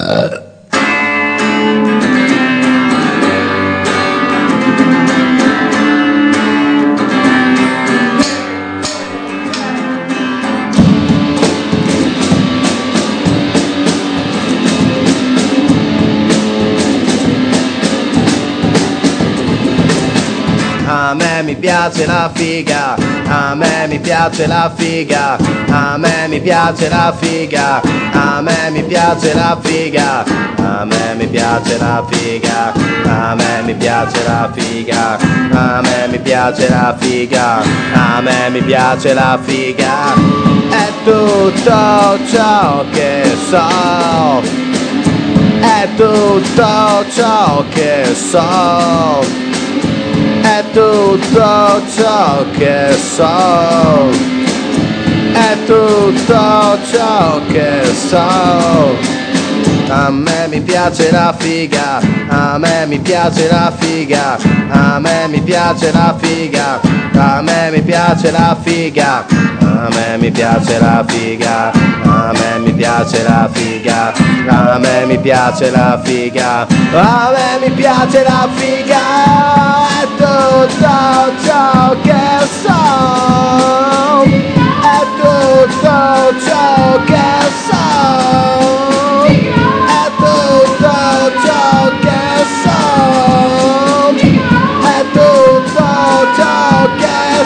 A me mi piace la figa, a me mi piace la figa, a me mi piace la figa, a me mi piace la figa, a me mi piace la figa, a me mi piace la figa, a me mi piace la figa, a me mi piace la figa. È tutto ciò che so, è tutto ciò che so, è tutto ciò che so, è tutto ciò che so. A me mi piace la figa, a me mi piace la figa, a me mi piace la figa, a me mi piace la figa, a me mi piace la figa, a me mi piace la figa, a me mi piace la figa, a me mi piace la figa. È tutto ciò che so, è tutto ciò che so, è tutto ciò che so, è tutto ciò che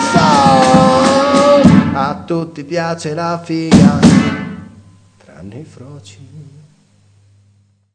so. A tutti piace la figa, tranne i froci.